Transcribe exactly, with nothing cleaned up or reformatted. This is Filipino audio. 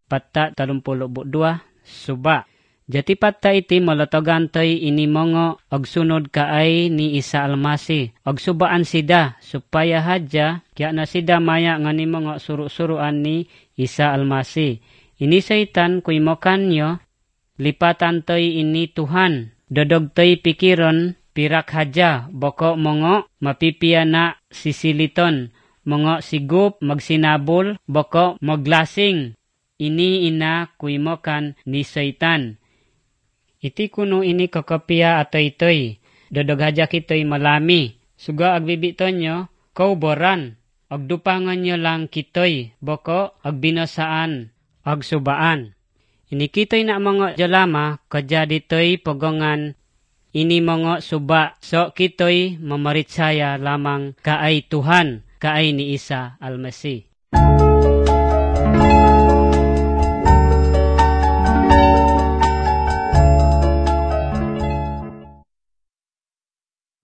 patta talumpulo dua, suba. Jati patta iti molotogan toy inimongo og sunod kaay ni Isa Almasi. Og subaan sida supaya hadya kaya na sida maya nga nimongo suru-suruan ni Isa Almasi. Ini saitan kuimokan nyo, lipatan toy ini Tuhan. Dodog toy pikiron pirak hadya boko mongo mapipiyana sisiliton. Mongo sigup magsinabol boko maglasing. Ini ina kuimokan ni saitan. Iti kuno ini kakapia ato itoy. Dodog hadya kitoy malami. Suga agbibiton nyo, kauboran. Agdupangan nyo lang kitoy, boko agbinasaan, agsubaan. Ini kitoy na mga jalama, kadya ditoy pagongan, ini mga suba. So kitoy mamaritsaya lamang kaay Tuhan, kaay ni Isa Almasi.